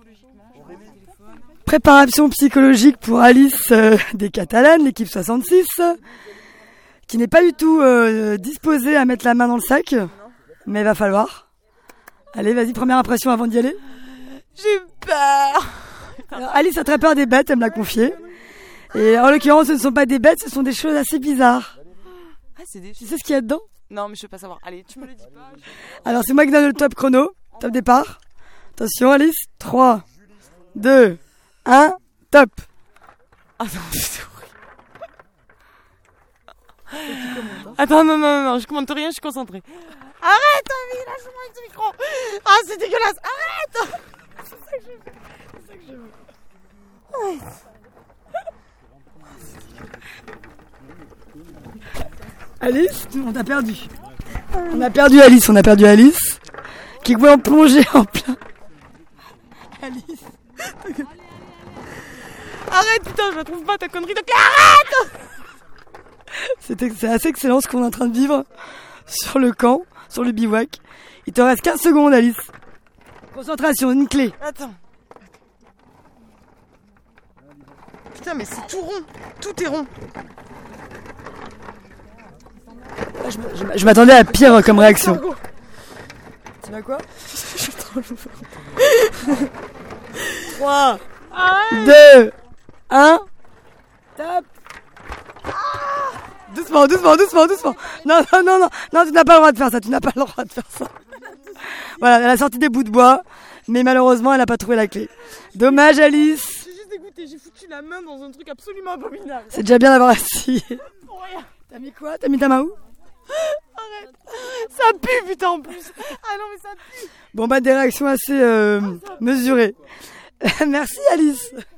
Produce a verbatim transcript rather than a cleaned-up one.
Préparation psychologique pour Alice euh, des Catalanes, l'équipe soixante-six, qui n'est pas du tout euh, disposée à mettre la main dans le sac, mais il va falloir. Allez, vas-y, première impression avant d'y aller. J'ai peur. Alors, Alice a très peur des bêtes, elle me l'a confié. Et en l'occurrence, ce ne sont pas des bêtes, ce sont des choses assez bizarres. Ah, c'est des... Tu sais ce qu'il y a dedans? Non, mais je veux pas savoir. Allez, tu me le dis pas. Je... Alors, c'est moi qui donne le top chrono, top départ. Attention, Alice, trois, deux, un, top. Ah non, c'est horrible. Attends, non, non, non, je commente rien, je suis concentrée. Arrête, Tommy, lâche-moi avec ce micro. Ah, c'est dégueulasse, arrête. C'est ça que je veux. C'est ça que je veux. Arrête. Alice, on t'a perdu. On a perdu Alice, on a perdu Alice, qui pouvait en plonger en plein. Alice. Arrête, putain, je la trouve pas ta connerie de clé, arrête. C'est, c'est assez excellent ce qu'on est en train de vivre sur le camp, sur le bivouac. Il te reste quinze secondes, Alice. Concentration, une clé. Attends. Putain, mais c'est tout rond. Tout est rond. Je, je, je m'attendais à pire comme réaction. Tu vas quoi? Je suis trop lourd. trois, deux, un, top. Doucement, doucement, doucement, doucement. Non, non, non, non, non, tu n'as pas le droit de faire ça, tu n'as pas le droit de faire ça. Voilà, elle a sorti des bouts de bois, mais malheureusement, elle n'a pas trouvé la clé. Dommage, Alice. Je suis juste dégoûtée, j'ai foutu la main dans un truc absolument abominable. C'est déjà bien d'avoir essayé. Pour rien. T'as mis quoi? T'as mis ta main où? Arrête. Ça pue, putain, en plus. Ah non, mais ça pue. Bon, bah, des réactions assez euh, mesurées. Merci, Alice.